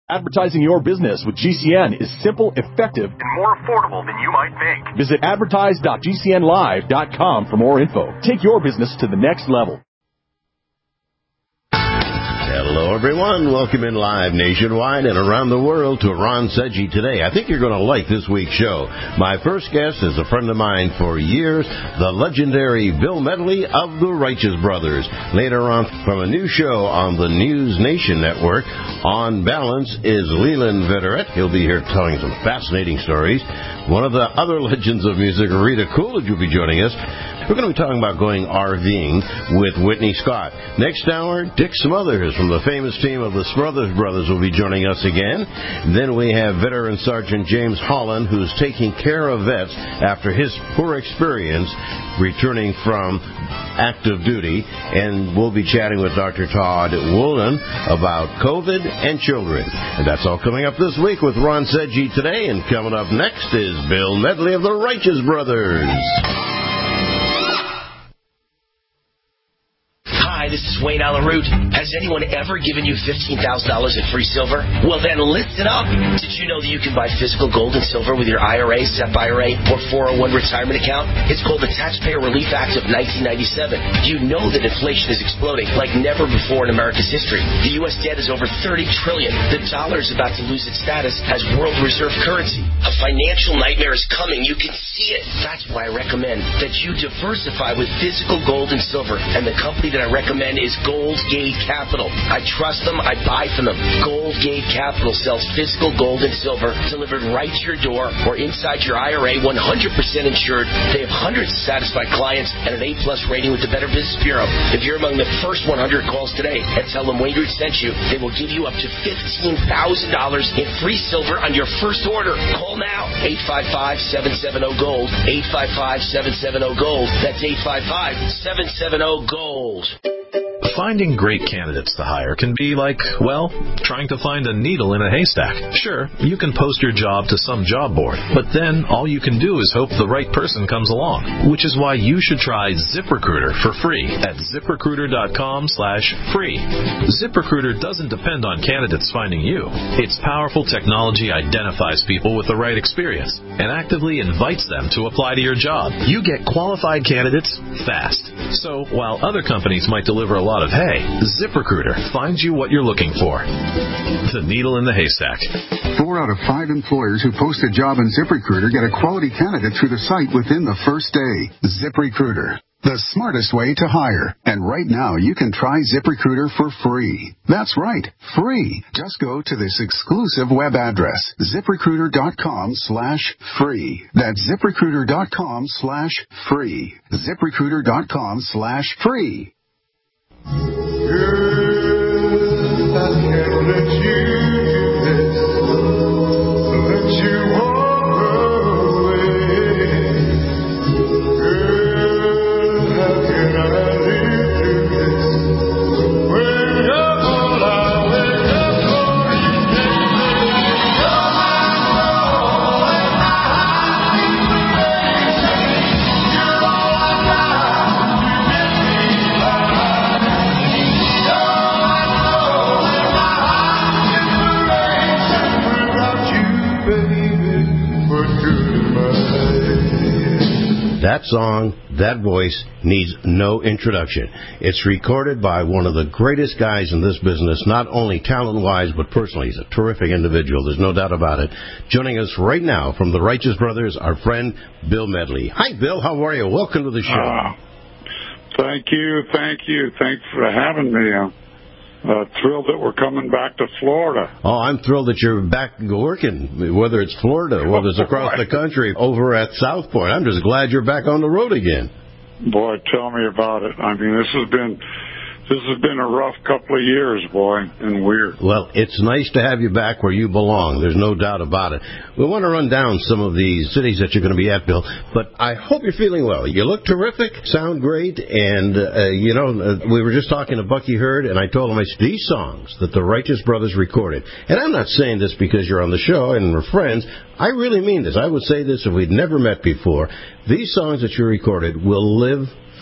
Advertising your business with GCN is simple, effective, and more affordable than you might think. Visit advertise.gcnlive.com for more info. Take your business to the next level. Hello, everyone. Welcome in live nationwide and around the world to Ron Seggi Today. I think you're going to like this week's show. My first guest is a friend of mine for years, the legendary Bill Medley of the Righteous Brothers. Later on, from a new show on the News Nation Network, On Balance, is Leland Vitteret. He'll be here telling some fascinating stories. One of the other legends of music, Rita Coolidge, will be joining us. We're going to be talking about going RVing with Whitney Scott. Next hour, Dick Smothers from the famous team of the Smothers Brothers will be joining us again. Then we have Veteran Sergeant James Holland, who's taking care of vets after his poor experience returning from active duty. And we'll be chatting with Dr. Todd Woolen about COVID and children. And that's all coming up this week with Ron Seggi Today. And coming up next is Bill Medley of the Righteous Brothers. Hi, this is Wayne Allen Root. Has anyone ever given you $15,000 in free silver? Well, then listen up. Did you know that you can buy physical gold and silver with your IRA, SEP IRA, or 401 retirement account? It's called the Taxpayer Relief Act of 1997. You know that inflation is exploding like never before in America's history. The U.S. debt is over $30 trillion. The dollar is about to lose its status as world reserve currency. A financial nightmare is coming. You can see it. That's why I recommend that you diversify with physical gold and silver. And the company that I recommend is Gold Gate Capital. I trust them. I buy from them. Gold Gate Capital sells physical gold and silver delivered right to your door or inside your IRA, 100% insured. They have hundreds of satisfied clients and an A-plus rating with the Better Business Bureau. If you're among the first 100 calls today and tell them Wayne Root sent you, they will give you up to $15,000 in free silver on your first order. Call now. 855-770-GOLD. 855-770-GOLD. That's 855-770-GOLD. Finding great candidates to hire can be like, well, trying to find a needle in a haystack. Sure, you can post your job to some job board, but then all you can do is hope the right person comes along, which is why you should try ZipRecruiter for free at ZipRecruiter.com/free. ZipRecruiter doesn't depend on candidates finding you. Its powerful technology identifies people with the right experience and actively invites them to apply to your job. You get qualified candidates fast. So while other companies might deliver a lot of hay, ZipRecruiter finds you what you're looking for. The needle in the haystack. 4 out of 5 employers who post a job in ZipRecruiter get a quality candidate through the site within the first day. ZipRecruiter, the smartest way to hire. And right now, you can try ZipRecruiter for free. That's right, free. Just go to this exclusive web address, ZipRecruiter.com/free. That's ZipRecruiter.com/free. ZipRecruiter.com/free. Girl, I can't let you do this. Let you walk away. Girl, how can I live through this? When you're all I wake up for each day. You're my soul and my hiding place. You're all I got to get me by. That song, that voice needs no introduction. It's recorded by one of the greatest guys in this business, not only talent-wise, but personally. He's a terrific individual. There's no doubt about it. Joining us right now from the Righteous Brothers, our friend Bill Medley. Hi, Bill. How are you? Welcome to the show. Thank you. Thanks for having me. Thrilled that we're coming back to Florida. Oh, I'm thrilled that you're back working, whether it's Florida, whether it's across the country, over at South Point. I'm just glad you're back on the road again. Boy, tell me about it. I mean, this has been a rough couple of years, boy, and weird. Well, it's nice to have you back where you belong. There's no doubt about it. We want to run down some of these cities that you're going to be at, Bill, but I hope you're feeling well. You look terrific, sound great, and, we were just talking to Bucky Hurd, and I told him, these songs that the Righteous Brothers recorded, and I'm not saying this because you're on the show and we're friends. I really mean this. I would say this if we'd never met before. These songs that you recorded will live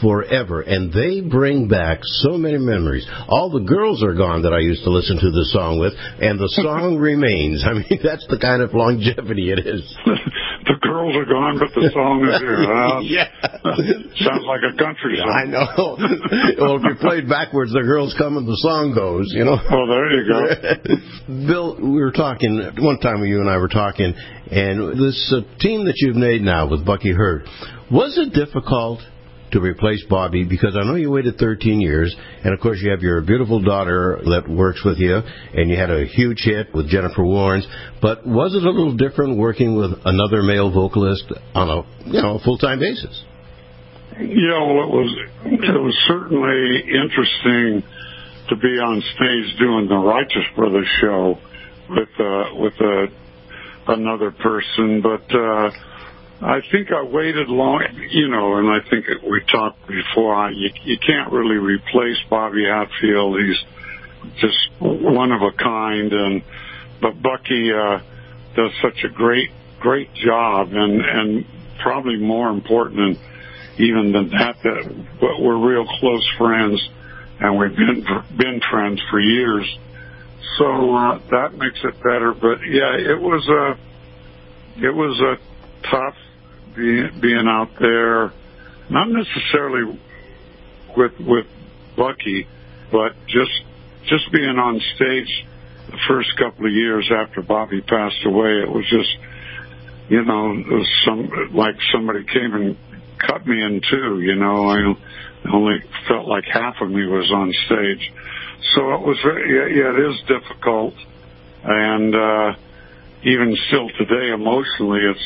forever, and they bring back so many memories. All the girls are gone that I used to listen to the song with, and the song remains. I mean, that's the kind of longevity it is. The girls are gone, but the song is here. Yeah. Sounds like a country song. I know. Well, if you played backwards, the girls come and the song goes, you know. Well, there you go. Bill, we were talking, one time you and I were talking, and this team that you've made now with Bucky Hurt, was it difficult to replace Bobby? Because I know you waited 13 years, and of course you have your beautiful daughter that works with you, and you had a huge hit with Jennifer Warnes. But was it a little different working with another male vocalist on a full-time basis? Yeah, well, it was certainly interesting to be on stage doing the Righteous Brothers show with another person, but I think I waited long, and I think we talked before, you can't really replace Bobby Hatfield. He's just one of a kind, but Bucky does such a great job, and probably more important even than that we're real close friends, and we've been friends for years. So that makes it better. But yeah, it was a tough being out there, not necessarily with Bucky, but just being on stage the first couple of years after Bobby passed away. It was just, it was like somebody came and cut me in two. I only felt like half of me was on stage. So it was, it is difficult, and even still today, emotionally, it's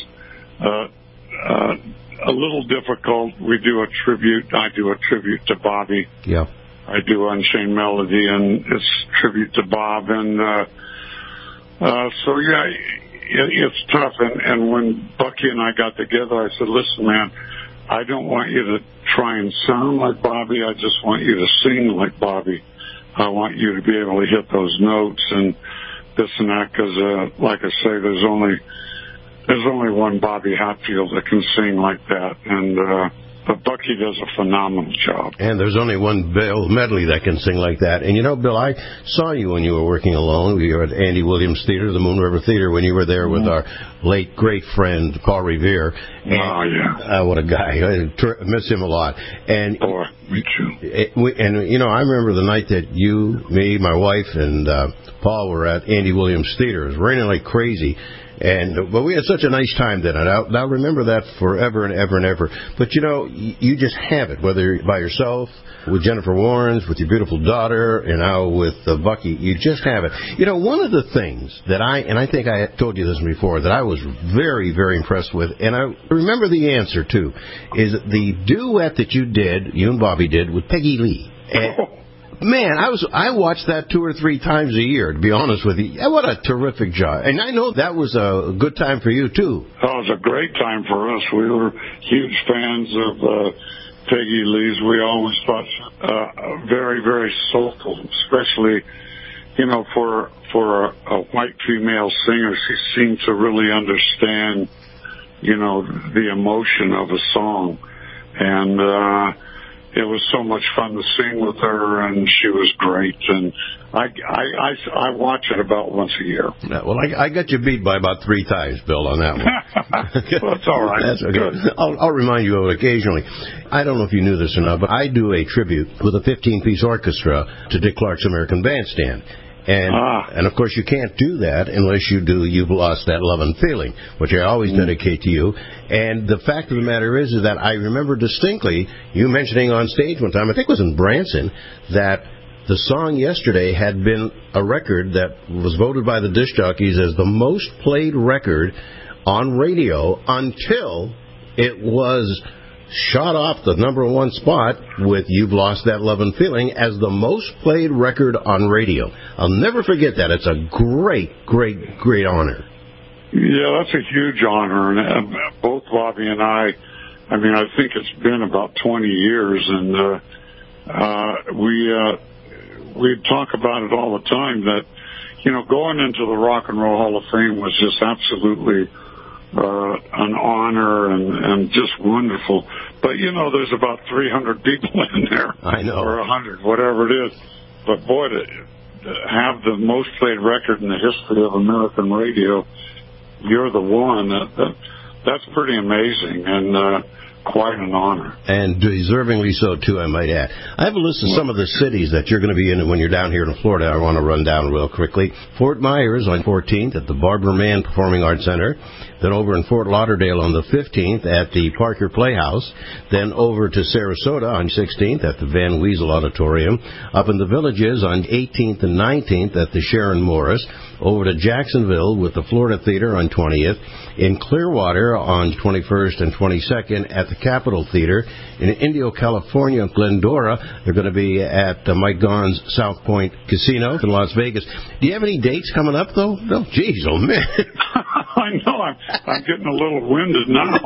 a little difficult. I do a tribute to Bobby. Yeah. I do Unchained Melody, and it's tribute to Bob, and so it's tough. And when Bucky and I got together, I said, "Listen, man, I don't want you to try and sound like Bobby. I just want you to sing like Bobby. I want you to be able to hit those notes and this and that, because, like I say, there's only one Bobby Hatfield that can sing like that, and but Bucky does a phenomenal job. And there's only one Bill Medley that can sing like that. And Bill, I saw you when you were working alone. We were at Andy Williams Theater, the Moon River Theater, when you were there with our late great friend Paul Revere. And, what a guy! I miss him a lot. And me too. I remember the night that you, me, my wife, and Paul were at Andy Williams Theater. It was raining like crazy. But we had such a nice time then, and I'll remember that forever and ever and ever. But you just have it, whether you're by yourself, with Jennifer Warnes, with your beautiful daughter, and now with Bucky, you just have it. One of the things that I think I told you this before, that I was very, very impressed with, and I remember the answer too, is the duet that you and Bobby did with Peggy Lee. Man, I watched that 2 or 3 times a year, to be honest with you. What a terrific job. And I know that was a good time for you, too. Oh, it was a great time for us. We were huge fans of Peggy Lee's. We always thought very, very soulful, especially, for a white female singer. She seemed to really understand, the emotion of a song. And it was so much fun to sing with her, and she was great. And I watch it about once a year. Yeah, well, I got you beat by about 3 times, Bill, on that one. Well, that's all right. That's okay. I'll remind you of it occasionally. I don't know if you knew this or not, but I do a tribute with a 15-piece orchestra to Dick Clark's American Bandstand. And of course, you can't do that unless You've Lost That Lovin' Feeling, which I always dedicate to you. And the fact of the matter is that I remember distinctly you mentioning on stage one time, I think it was in Branson, that the song Yesterday had been a record that was voted by the disc jockeys as the most played record on radio until it was shot off the #1 spot with You've Lost That Lovin' Feeling as the most played record on radio. I'll never forget that. It's a great, great, great honor. Yeah, that's a huge honor. And both Bobby and I think it's been about 20 years, and we talk about it all the time, that, going into the Rock and Roll Hall of Fame was just absolutely an honor and just wonderful. But, there's about 300 people in there. I know. Or 100, whatever it is. But, boy, to have the most played record in the history of American radio, you're the one. That's pretty amazing and quite an honor. And deservingly so, too, I might add. I have a list of some of the cities that you're going to be in when you're down here in Florida. I want to run down real quickly. Fort Myers on 14th at the Barbara Mann Performing Arts Center. Then over in Fort Lauderdale on the 15th at the Parker Playhouse. Then over to Sarasota on 16th at the Van Wezel Auditorium. Up in the Villages on 18th and 19th at the Sharon Morris. Over to Jacksonville with the Florida Theater on 20th. In Clearwater on 21st and 22nd at the Capitol Theater. In Indio, California, Glendora, they're going to be at Mike Gaughan's South Point Casino in Las Vegas. Do you have any dates coming up, though? No, geez, oh, man. I know. I'm getting a little winded now.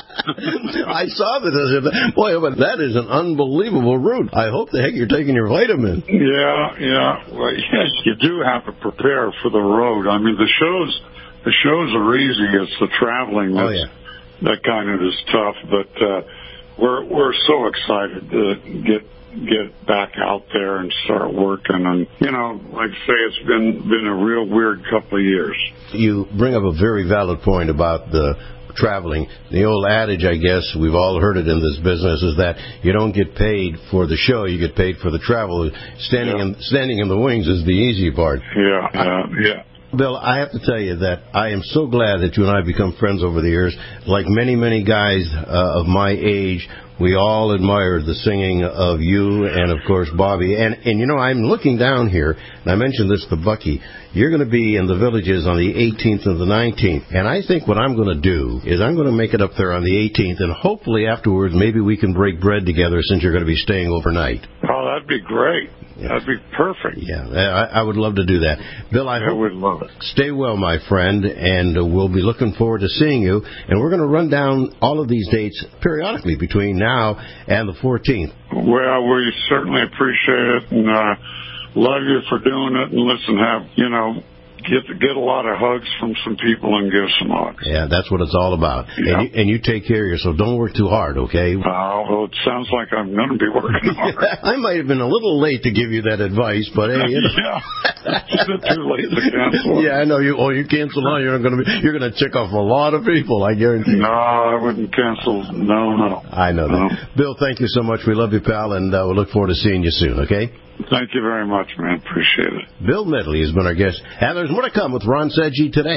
I saw that. Boy, but that is an unbelievable route. I hope the heck you're taking your vitamin. Yeah. Well, yes, you do have to prepare for the road. I mean, the shows are easy. It's the traveling that kind of is tough. But we're so excited to get back out there and start working. And like I say, it's been a real weird couple of years. You bring up a very valid point about the traveling. The old adage, I guess, we've all heard it in this business, is that you don't get paid for the show, you get paid for the travel. Standing in the wings is the easy part. Yeah. Bill, I have to tell you that I am so glad that you and I have become friends over the years. Like many, many guys of my age, we all admired the singing of you and, of course, Bobby. And I'm looking down here, and I mentioned this to Bucky. You're going to be in the Villages on the 18th and the 19th. And I think what I'm going to do is I'm going to make it up there on the 18th, and hopefully afterwards maybe we can break bread together since you're going to be staying overnight. Oh, that'd be great. Yeah. That'd be perfect. Yeah, I would love to do that. Bill, I would love it. Stay well, my friend, and we'll be looking forward to seeing you. And we're going to run down all of these dates periodically between now and the 14th. Well, we certainly appreciate it, and love you for doing it. And listen, get a lot of hugs from some people and give some hugs. Yeah, that's what it's all about. Yeah. And you take care of yourself. Don't work too hard, okay? Well, it sounds like I'm going to be working hard. I might have been a little late to give you that advice, but hey, Yeah, it's too late to cancel. Yeah, I know. You cancel now, you're going to check off a lot of people, I guarantee. No, I wouldn't cancel. No. I know that. Bill, thank you so much. We love you, pal, and we'll look forward to seeing you soon, okay? Thank you very much, man. Appreciate it. Bill Medley has been our guest. And there's more to come with Ron Sedgy today.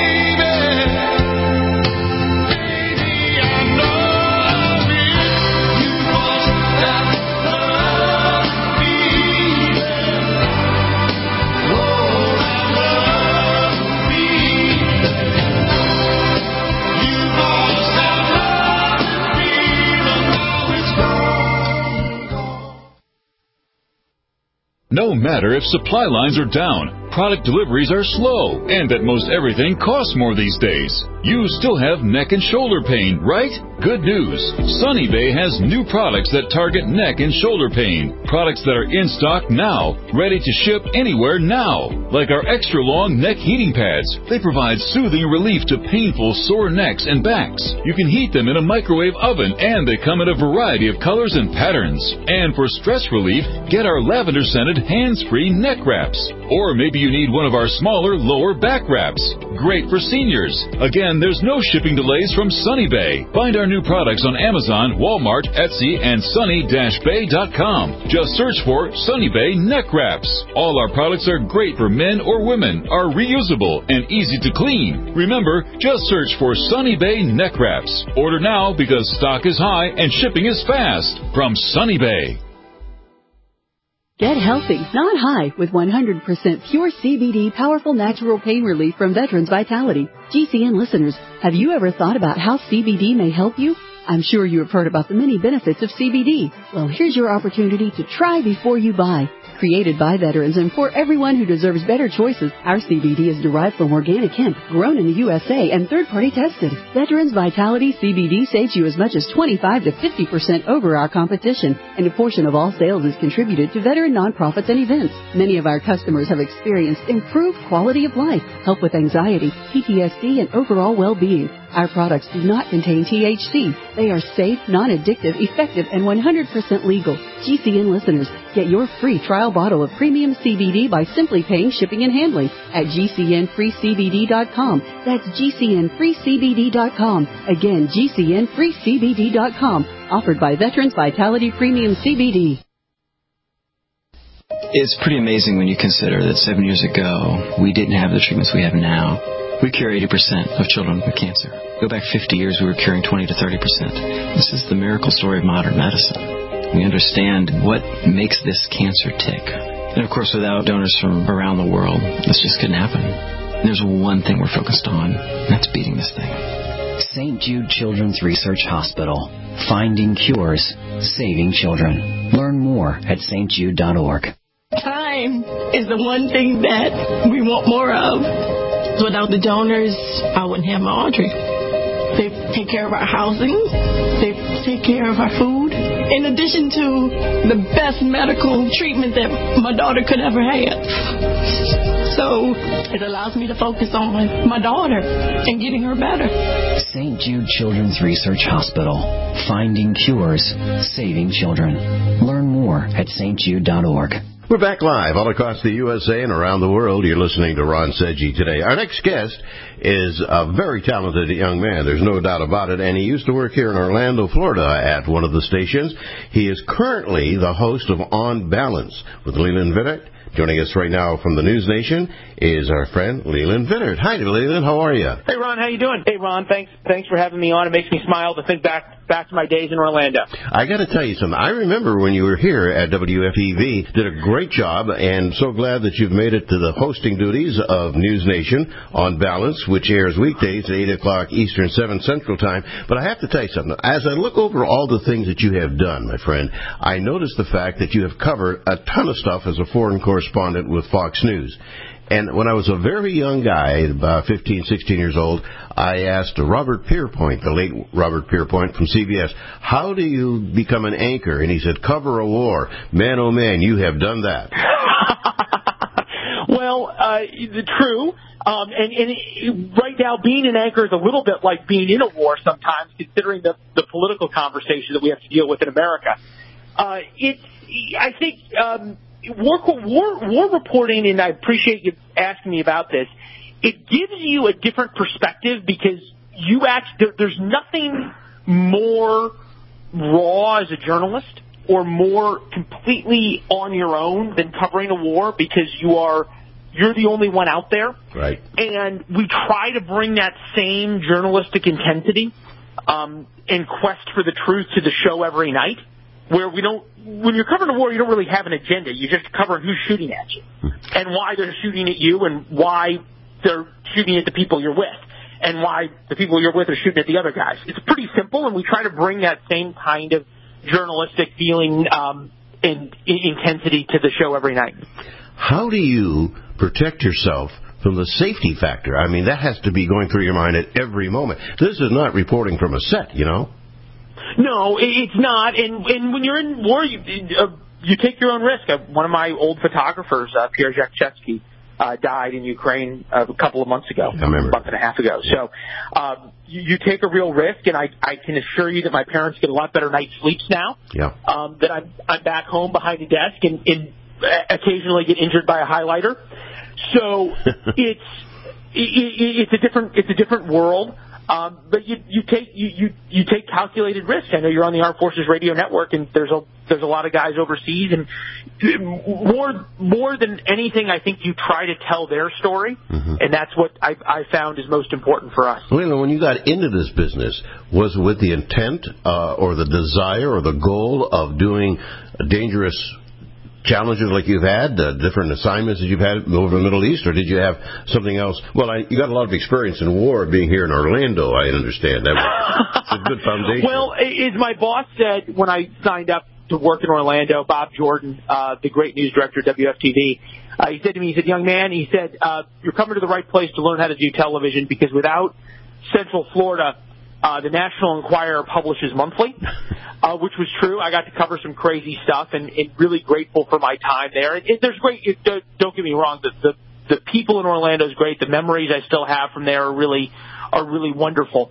No matter if supply lines are down, product deliveries are slow, and that most everything costs more these days, you still have neck and shoulder pain, right? Good news. Sunny Bay has new products that target neck and shoulder pain. Products that are in stock now, ready to ship anywhere now. Like our extra long neck heating pads. They provide soothing relief to painful sore necks and backs. You can heat them in a microwave oven, and they come in a variety of colors and patterns. And for stress relief, get our lavender scented hands-free neck wraps. Or maybe you need one of our smaller lower back wraps. Great for seniors. Again, there's no shipping delays from Sunny Bay. Find our new products on Amazon, Walmart, Etsy, and sunny-bay.com. Just search for Sunny Bay neck wraps. All our products are great for men or women, are reusable, and easy to clean. Remember, just search for Sunny Bay neck wraps. Order now because stock is high and shipping is fast. From Sunny Bay. Get healthy, not high, with 100% pure CBD powerful natural pain relief from Veterans Vitality. GCN listeners, have you ever thought about how CBD may help you? I'm sure you have heard about the many benefits of CBD. Well, here's your opportunity to try before you buy. Created by veterans and for everyone who deserves better choices, our CBD is derived from organic hemp, grown in the USA, and third-party tested. Veterans Vitality CBD saves you as much as 25 to 50% over our competition, and a portion of all sales is contributed to veteran nonprofits and events. Many of our customers have experienced improved quality of life, help with anxiety, PTSD, and overall well-being. Our products do not contain THC. They are safe, non-addictive, effective, and 100% legal. GCN listeners, get your free trial bottle of premium CBD by simply paying shipping and handling at GCNFreeCBD.com. That's GCNFreeCBD.com. Again, GCNFreeCBD.com. Offered by Veterans Vitality Premium CBD. It's pretty amazing when you consider that 7 years ago, we didn't have the treatments we have now. We cure 80% of children with cancer. Go back 50 years, we were curing 20 to 30%. This is the miracle story of modern medicine. We understand what makes this cancer tick. And of course, without donors from around the world, this just couldn't happen. And there's one thing we're focused on, and that's beating this thing. St. Jude Children's Research Hospital. Finding cures, saving children. Learn more at stjude.org. Time is the one thing that we want more of. Without the donors, I wouldn't have my Audrey. They take care of our housing. They take care of our food. In addition to the best medical treatment that my daughter could ever have. So it allows me to focus on my daughter and getting her better. St. Jude Children's Research Hospital. Finding cures, saving children. Learn more at stjude.org. We're back live all across the USA and around the world. You're listening to Ron Seggi today. Our next guest is a very talented young man. There's no doubt about it. And he used to work here in Orlando, Florida at one of the stations. He is currently the host of On Balance with Leland Vittert. Joining us right now from the News Nation is our friend Leland Vittert. Hi, Leland. How are you? Hey, Ron. How you doing? Hey, Ron. Thanks for having me on. It makes me smile to think back to my days in Orlando. I got to tell you something. I remember when you were here at WFEV, did a great job, and so glad that you've made it to the hosting duties of News Nation On Balance, which airs weekdays at 8 o'clock Eastern, 7 Central Time. But I have to tell you something. As I look over all the things that you have done, my friend, I noticed the fact that you have covered a ton of stuff as a foreign correspondent with Fox News. And when I was a very young guy, about 15, 16 years old, I asked Robert Pierpoint, the late Robert Pierpoint from CBS, how do you become an anchor? And he said, cover a war. Man, oh man, you have done that. Well, true. And right now, being an anchor is a little bit like being in a war sometimes, considering the political conversation that we have to deal with in America. I think war reporting, and I appreciate you asking me about this, it gives you a different perspective because there's nothing more raw as a journalist or more completely on your own than covering a war because you're the only one out there. Right. And we try to bring that same journalistic intensity and quest for the truth to the show every night, where when you're covering a war, you don't really have an agenda. You just cover who's shooting at you and why they're shooting at you and why they're shooting at the people you're with and why the people you're with are shooting at the other guys. It's pretty simple, and we try to bring that same kind of journalistic feeling and intensity to the show every night. How do you protect yourself from the safety factor? I mean, that has to be going through your mind at every moment. This is not reporting from a set, you know? No, it's not. And when you're in war, you take your own risk. One of my old photographers, Pierre Zakrzewski, died in Ukraine a couple of months ago, a month and a half ago. So you take a real risk, and I can assure you that my parents get a lot better night's sleeps now. Yeah. That I'm back home behind a desk and occasionally get injured by a highlighter. So it's a different world. But you take calculated risks. I know you're on the Armed Forces Radio Network, and there's a lot of guys overseas, and more than anything, I think you try to tell their story, and that's what I found is most important for us. Well, when you got into this business, was it with the intent or the desire or the goal of doing dangerous challenges like you've had, different assignments that you've had over the Middle East, or did you have something else? Well, you got a lot of experience in war being here in Orlando, I understand. That's a good foundation. Well, as my boss said when I signed up to work in Orlando, Bob Jordan, the great news director at WFTV, he said to me, he said, young man, he said, you're coming to the right place to learn how to do television, because without Central Florida, the National Enquirer publishes monthly, which was true. I got to cover some crazy stuff, and really grateful for my time there. There's great. Don't get me wrong. The people in Orlando is great. The memories I still have from there are really are really wonderful.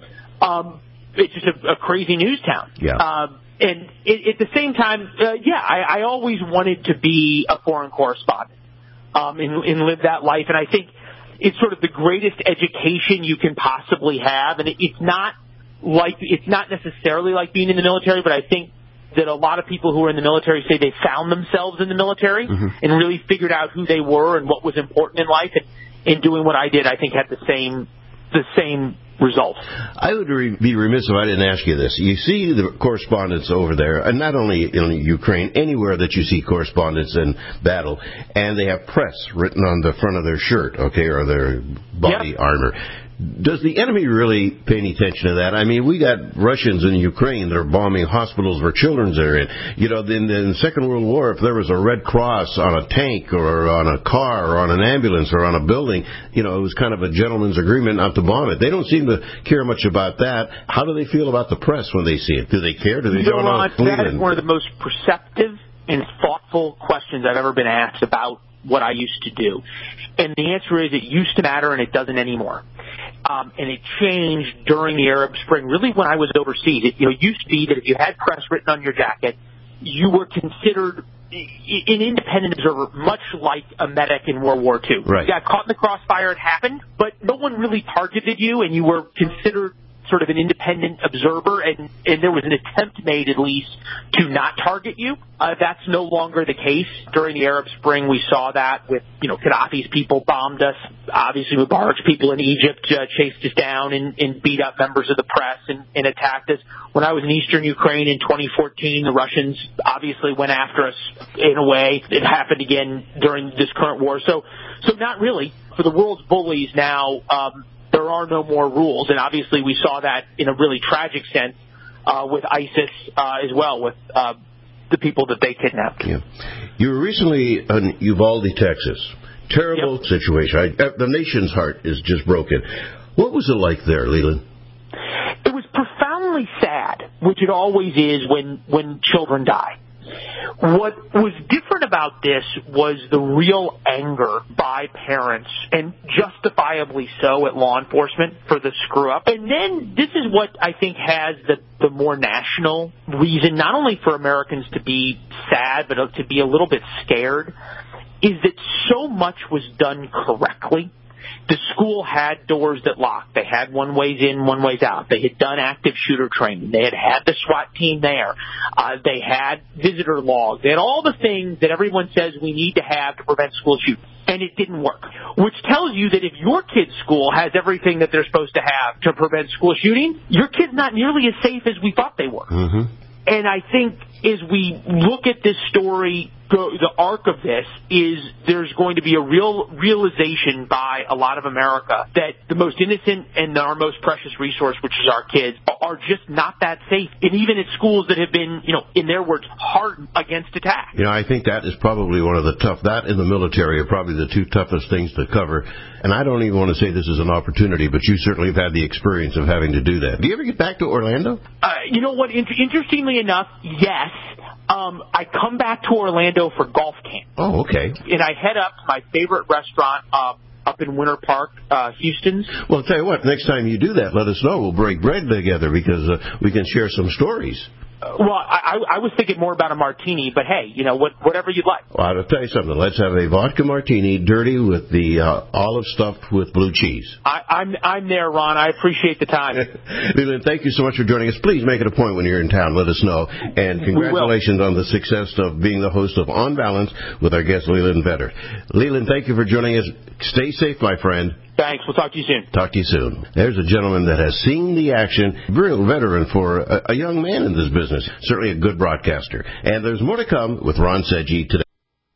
It's just a crazy news town. Yeah. And at the same time, I always wanted to be a foreign correspondent and live that life. And I think it's sort of the greatest education you can possibly have. And it's not necessarily like being in the military, but I think that a lot of people who are in the military say they found themselves in the military and really figured out who they were and what was important in life. And in doing what I did, I think had the same results. I would be remiss if I didn't ask you this. You see the correspondents over there, and not only in Ukraine, anywhere that you see correspondents in battle, and they have press written on the front of their shirt, okay, or their body armor. Does the enemy really pay any attention to that? I mean, we got Russians in Ukraine that are bombing hospitals where children are in. You know, in the Second World War, if there was a Red Cross on a tank or on a car or on an ambulance or on a building, you know, it was kind of a gentleman's agreement not to bomb it. They don't seem to care much about that. How do they feel about the press when they see it? Do they care? Do they don't know? That is one of the most perceptive and thoughtful questions I've ever been asked about what I used to do. And the answer is it used to matter and it doesn't anymore. And it changed during the Arab Spring, really when I was overseas. It used to be that if you had press written on your jacket, you were considered an independent observer, much like a medic in World War II. Right. You got caught in the crossfire, it happened, but no one really targeted you, and you were considered sort of an independent observer, and there was an attempt made at least to not target you. That's no longer the case. During the Arab Spring, we saw that with, Gaddafi's people bombed us. Obviously, Mubarak's people in Egypt chased us down and beat up members of the press and attacked us. When I was in eastern Ukraine in 2014, the Russians obviously went after us in a way. It happened again during this current war. So not really. For the world's bullies now, there are no more rules, and obviously we saw that in a really tragic sense with ISIS as well, with the people that they kidnapped. Yeah. You were recently in Uvalde, Texas. Terrible situation. The nation's heart is just broken. What was it like there, Leland? It was profoundly sad, which it always is when children die. What was different about this was the real anger by parents, and justifiably so, at law enforcement for the screw-up. And then this is what I think has the more national reason, not only for Americans to be sad, but to be a little bit scared, is that so much was done correctly. The school had doors that locked. They had one ways in, one ways out. They had done active shooter training. They had the SWAT team there. They had visitor logs. They had all the things that everyone says we need to have to prevent school shootings. And it didn't work, which tells you that if your kid's school has everything that they're supposed to have to prevent school shooting, your kid's not nearly as safe as we thought they were. Mm-hmm. And I think as we look at this story, the arc of this is there's going to be a real realization by a lot of America that the most innocent and our most precious resource, which is our kids, are just not that safe. And even at schools that have been, in their words, hardened against attack. I think that is probably one of that and the military are probably the two toughest things to cover. And I don't even want to say this is an opportunity, but you certainly have had the experience of having to do that. Do you ever get back to Orlando? You know what? Interestingly enough, yes. I come back to Orlando for golf camp. Oh, okay. And I head up to my favorite restaurant up in Winter Park, Houston's. Well, I'll tell you what, next time you do that, let us know. We'll break bread together because we can share some stories. Well, I was thinking more about a martini, but hey, whatever you'd like. Well, I'll tell you something. Let's have a vodka martini, dirty with the olive stuffed with blue cheese. I'm there, Ron. I appreciate the time. Leland, thank you so much for joining us. Please make it a point when you're in town. Let us know. And congratulations on the success of being the host of On Balance with our guest, Leland Vetter. Leland, thank you for joining us. Stay safe, my friend. Thanks. We'll talk to you soon. Talk to you soon. There's a gentleman that has seen the action, real veteran for a young man in this business. Certainly a good broadcaster. And there's more to come with Ron Seggi today.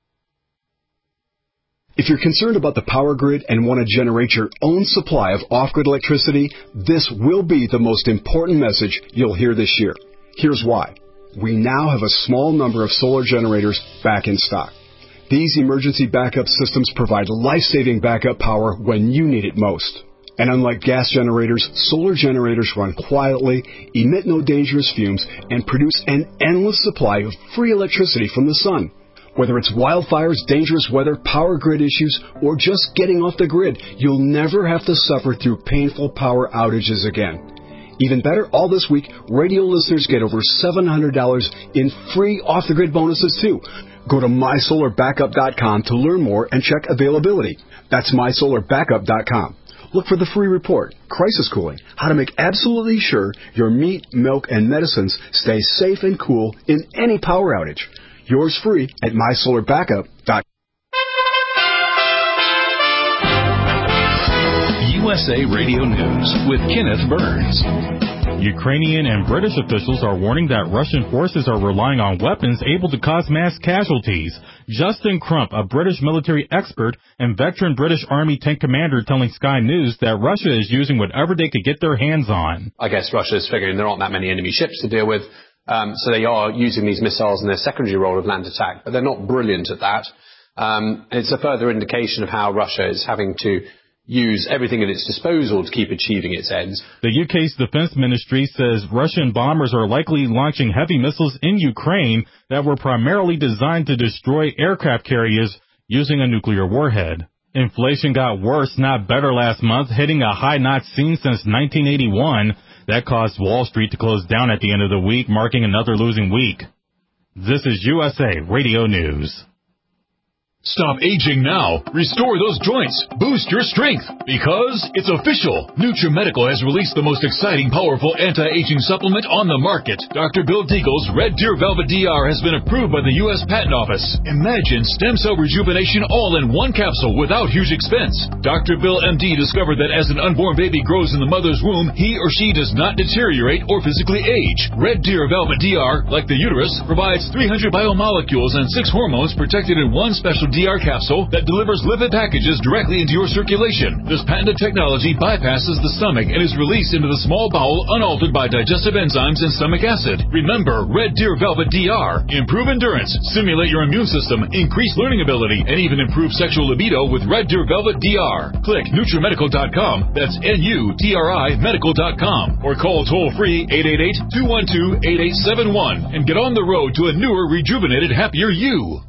If you're concerned about the power grid and want to generate your own supply of off-grid electricity, this will be the most important message you'll hear this year. Here's why. We now have a small number of solar generators back in stock. These emergency backup systems provide life-saving backup power when you need it most. And unlike gas generators, solar generators run quietly, emit no dangerous fumes, and produce an endless supply of free electricity from the sun. Whether it's wildfires, dangerous weather, power grid issues, or just getting off the grid, you'll never have to suffer through painful power outages again. Even better, all this week, radio listeners get over $700 in free off-the-grid bonuses, too. Go to mysolarbackup.com to learn more and check availability. That's mysolarbackup.com. Look for the free report, Crisis Cooling, how to make absolutely sure your meat, milk, and medicines stay safe and cool in any power outage. Yours free at mysolarbackup.com. USA Radio News with Kenneth Burns. Ukrainian and British officials are warning that Russian forces are relying on weapons able to cause mass casualties. Justin Crump, a British military expert and veteran British Army tank commander, telling Sky News that Russia is using whatever they could get their hands on. I guess Russia's figuring there aren't that many enemy ships to deal with, so they are using these missiles in their secondary role of land attack, but they're not brilliant at that. It's a further indication of how Russia is having to use everything at its disposal to keep achieving its ends. The UK's defense ministry says Russian bombers are likely launching heavy missiles in Ukraine that were primarily designed to destroy aircraft carriers using a nuclear warhead. Inflation got worse, not better, last month, hitting a high not seen since 1981. That caused Wall Street to close down at the end of the week, marking another losing week. This is USA Radio News. Stop aging now. Restore those joints. Boost your strength. Because it's official. NutriMedical has released the most exciting, powerful anti-aging supplement on the market. Dr. Bill Deagle's Red Deer Velvet DR has been approved by the U.S. Patent Office. Imagine stem cell rejuvenation all in one capsule without huge expense. Dr. Bill MD discovered that as an unborn baby grows in the mother's womb, he or she does not deteriorate or physically age. Red Deer Velvet DR, like the uterus, provides 300 biomolecules and 6 hormones protected in one special DR capsule that delivers lipid packages directly into your circulation. This patented technology bypasses the stomach and is released into the small bowel unaltered by digestive enzymes and stomach acid. Remember, Red Deer Velvet DR. Improve endurance, stimulate your immune system, increase learning ability, and even improve sexual libido with Red Deer Velvet DR. Click NutriMedical.com, that's NUTRI Medical.com, or call toll-free 888-212-8871 and get on the road to a newer, rejuvenated, happier you.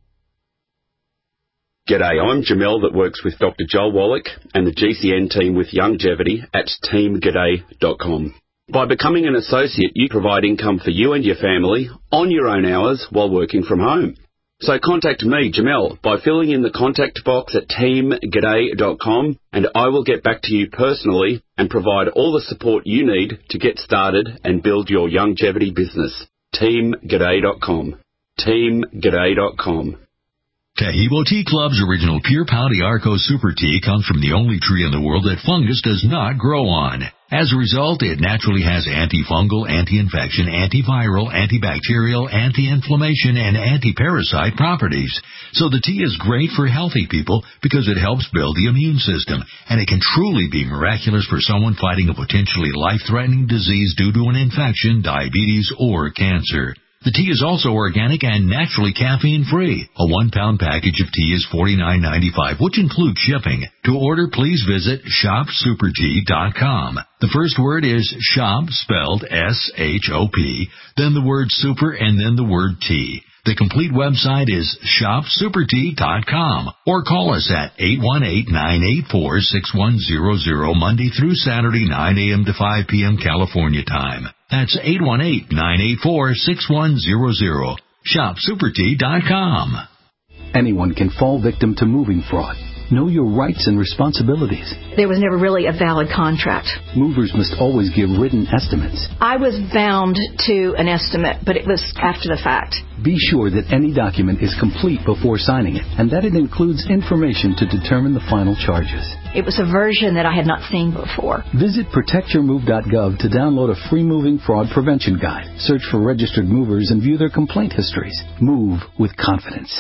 G'day, I'm Jamel that works with Dr. Joel Wallach and the GCN team with Longevity at teamg'day.com. By becoming an associate, you provide income for you and your family on your own hours while working from home. So contact me, Jamel, by filling in the contact box at teamg'day.com, and I will get back to you personally and provide all the support you need to get started and build your longevity business. teamg'day.com. teamg'day.com. Tahibo Tea Club's original Pure Pau Arco Super Tea comes from the only tree in the world that fungus does not grow on. As a result, it naturally has antifungal, anti-infection, antiviral, antibacterial, anti-inflammation, and anti-parasite properties. So the tea is great for healthy people because it helps build the immune system, and it can truly be miraculous for someone fighting a potentially life-threatening disease due to an infection, diabetes, or cancer. The tea is also organic and naturally caffeine-free. A 1-pound package of tea is $49.95, which includes shipping. To order, please visit shopsupertea.com. The first word is shop, spelled S-H-O-P, then the word super, and then the word tea. The complete website is shopsupertea.com, or call us at 818-984-6100 Monday through Saturday, 9 a.m. to 5 p.m. California time. That's 818-984-6100. Shopsupertea.com. Anyone can fall victim to moving fraud. Know your rights and responsibilities. There was never really a valid contract. Movers must always give written estimates. I was bound to an estimate, but it was after the fact. Be sure that any document is complete before signing it, and that it includes information to determine the final charges. It was a version that I had not seen before. Visit protectyourmove.gov to download a free moving fraud prevention guide. Search for registered movers and view their complaint histories. Move with confidence.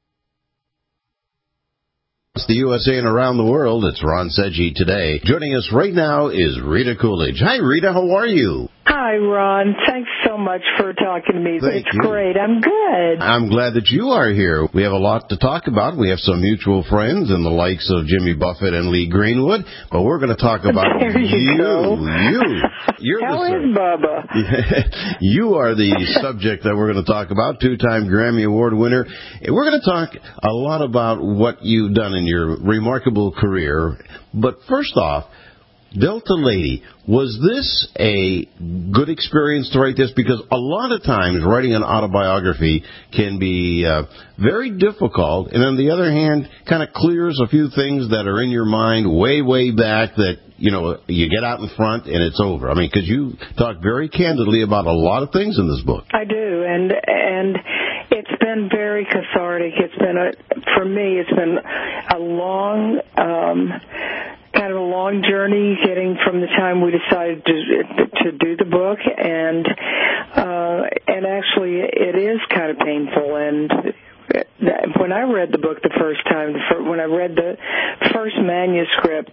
The USA and around the world, it's Ron Sedgy today. Joining us right now is Rita Coolidge. Hi, Rita. How are you? Hi, Ron. Thanks so much for talking to me. Thank it's you. great. I'm good. I'm glad that you are here. We have a lot to talk about. We have some mutual friends in the likes of Jimmy Buffett and Lee Greenwood, but we're going to talk about There you go. You're How the is Bubba? You are the subject that we're going to talk about, two-time Grammy Award winner. We're going to talk a lot about what you've done in your remarkable career. But first off, Delta Lady, was this a good experience to write this? Because a lot of times writing an autobiography can be very difficult, and on the other hand, kind of clears a few things that are in your mind way, way back that, you know, you get out in front and it's over. I mean, because you talk very candidly about a lot of things in this book. I do, and it's been very cathartic. It's been for me, it's been a long, kind of a long journey getting from the time we decided to do the book, and actually it is kind of painful. And when I read the book the first time, when I read the first manuscript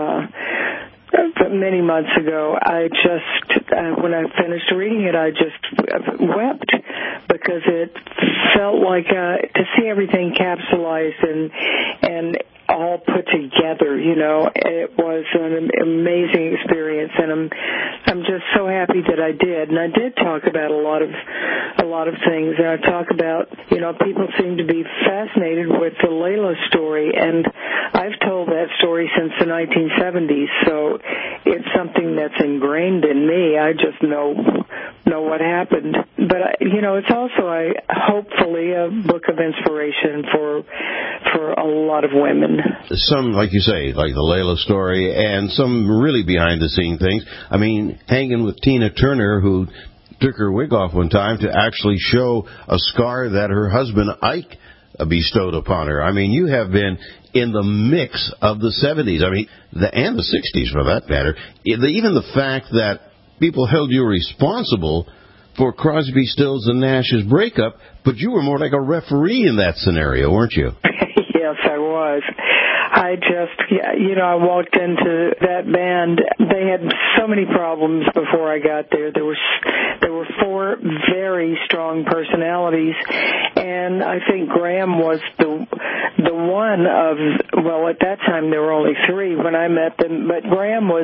many months ago, I just, when I finished reading it, I just wept, because it felt like to see everything capsulized and all put together, you know, it was an amazing experience, and I'm just so happy that I did. And I did talk about a lot of things, and I talk about, you know, people seem to be fascinated with the Layla story, and I've told that story since the 1970s, so it's something that's ingrained in me. I just know what happened. But you know, it's also hopefully a book of inspiration for a lot of women. Some, like you say, like the Layla story, and some really behind-the-scene things. I mean, hanging with Tina Turner, who took her wig off one time to actually show a scar that her husband, Ike, bestowed upon her. I mean, you have been in the mix of the 70s, I mean, and the 60s for that matter. Even the fact that people held you responsible for Crosby, Stills, and Nash's breakup, but you were more like a referee in that scenario, weren't you? Yes, I was. I just, you know, I walked into that band. They had so many problems before I got there. There were four very strong personalities, and I think Graham was the one of, well, at that time there were only three when I met them, but Graham was,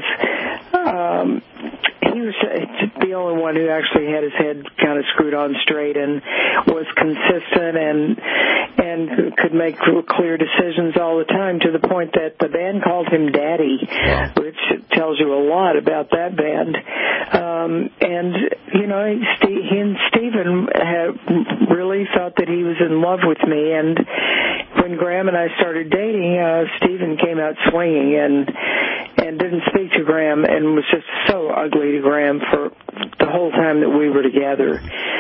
he was the only one who actually had his head kind of screwed on straight and was consistent and could make clear decisions all the time, to the point that the band called him Daddy, which tells you a lot about that band. And, you know, he and Stephen had really thought that he was in love with me, and when Graham and I started dating, Stephen came out swinging and didn't speak to Graham, and was just so ugly to Graham for the whole time that we were together.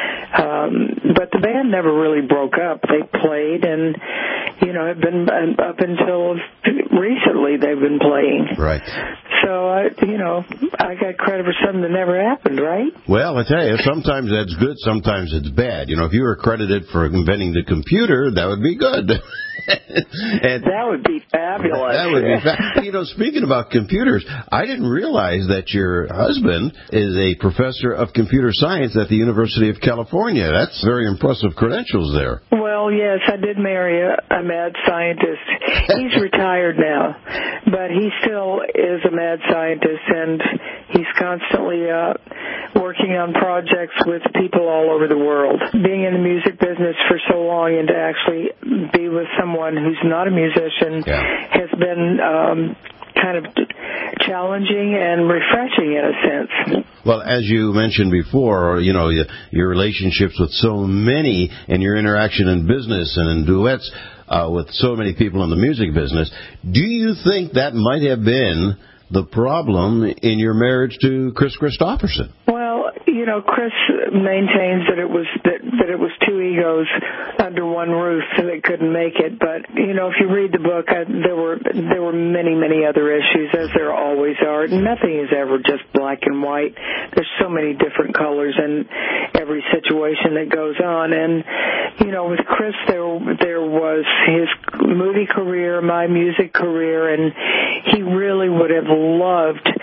But the band never really broke up. They played, and, you know, have been up until recently they've been playing. Right. So, you know, I got credit for something that never happened, right? Well, I tell you, sometimes that's good, sometimes it's bad. You know, if you were credited for inventing the computer, that would be good. And that would be fabulous. That would be fabulous. You know, speaking about computers, I didn't realize that your husband is a professor of computer science at the University of California. That's very impressive credentials there. Well, yes, I did marry a mad scientist. He's retired now, but he still is a mad scientist, and he's constantly working on projects with people all over the world. Being in the music business for so long, and to actually be with someone who's not a musician has been kind of challenging and refreshing in a sense. Well, as you mentioned before, you know, your relationships with so many and your interaction in business and in duets with so many people in the music business, do you think that might have been the problem in your marriage to Chris Christopherson? Well, you know, Chris maintains that it was two egos under one roof, so they couldn't make it. But you know, if you read the book, there were many other issues, as there always are. Nothing is ever just black and white. There's so many different colors in every situation that goes on. And you know, with Chris, there was his movie career, my music career, and he really would have loved to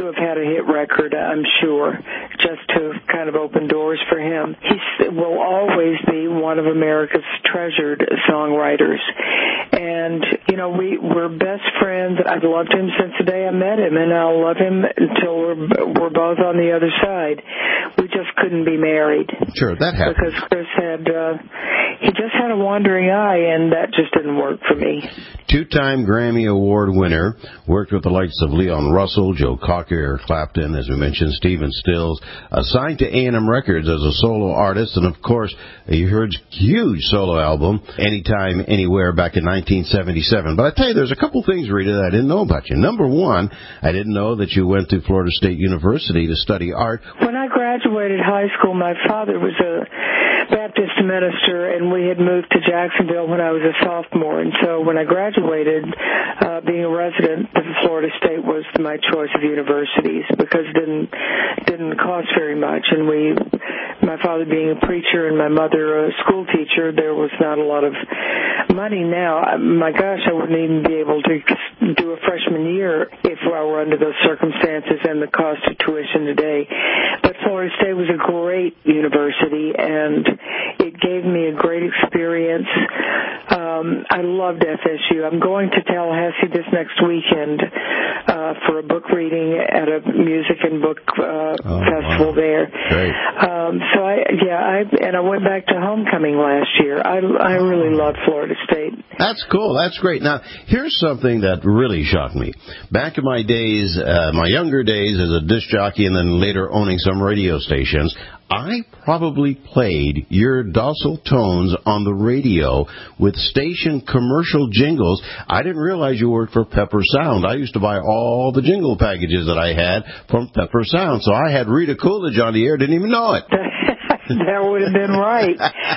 to have had a hit record, I'm sure, just to kind of open doors for him. He will always be one of America's treasured songwriters. And, you know, we're best friends. I've loved him since the day I met him, and I'll love him until we're both on the other side. We just couldn't be married. Sure, that happens. Because Chris he just had a wandering eye, and that just didn't work for me. Two-time Grammy Award winner, worked with the likes of Leon Russell, Joe Cocker, Eric Clapton, as we mentioned, Stephen Stills, signed to A&M Records as a solo artist, and of course, you heard huge solo album, Anytime, Anywhere, back in 1977. But I tell you, there's a couple things, Rita, that I didn't know about you. Number one, I didn't know that you went to Florida State University to study art. When I graduated high school, my father was a Baptist minister, and we had moved to Jacksonville when I was a sophomore. And so when I graduated, being a resident of Florida State was my choice of universities because it didn't cost very much. And my father being a preacher and my mother a school teacher, there was not a lot of money. Now, my gosh, I wouldn't even be able to do a freshman year if I were under those circumstances and the cost of tuition today. But Florida State was a great university, and it gave me a great experience. I loved FSU. I'm going to Tallahassee this next weekend for a book reading at a music and book festival there. Great. I went back to homecoming last year. I really loved Florida State. That's cool. That's great. Now, here's something that really shocked me. Back in my days, my younger days as a disc jockey and then later owning some radio stations, I probably played your docile tones on the radio with station commercial jingles. I didn't realize you worked for Pepper Sound. I used to buy all the jingle packages that I had from Pepper Sound. So I had Rita Coolidge on the air, didn't even know it. That would have been right.